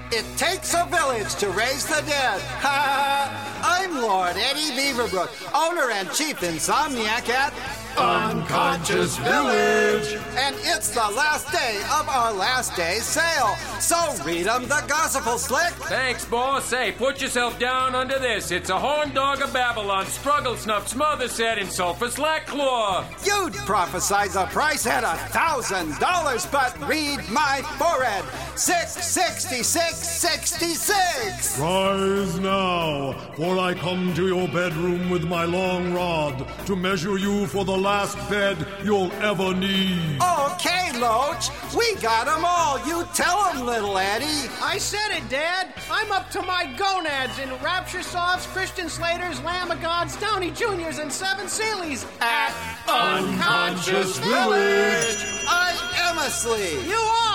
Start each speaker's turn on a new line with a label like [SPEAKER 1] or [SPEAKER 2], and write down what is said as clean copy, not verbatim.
[SPEAKER 1] It takes a village to raise the dead. I'm Lord Eddie Beaverbrook, owner and chief insomniac at
[SPEAKER 2] Unconscious Village.
[SPEAKER 1] And it's the last day of our last day sale. So read 'em the gospel, Slick.
[SPEAKER 3] Thanks, boss. Hey, put yourself down under this. It's a horn dog of Babylon, struggle snuff, smother set in sulfur slack cloth.
[SPEAKER 1] You'd prophesize a price at $1,000, but read my forehead. $666.66.
[SPEAKER 2] Rise now, for I come to your bedroom with my long rod to measure you for the last bed you'll ever need.
[SPEAKER 1] Okay, Loach. We got 'em all. You tell 'em, little Eddie.
[SPEAKER 4] I said it, Dad. I'm up to my gonads in Rapture Softs, Christian Slaters, Lamb of Gods, Downey Juniors, and Seven Sealies at
[SPEAKER 2] Unconscious Village.
[SPEAKER 1] I am asleep.
[SPEAKER 4] You are!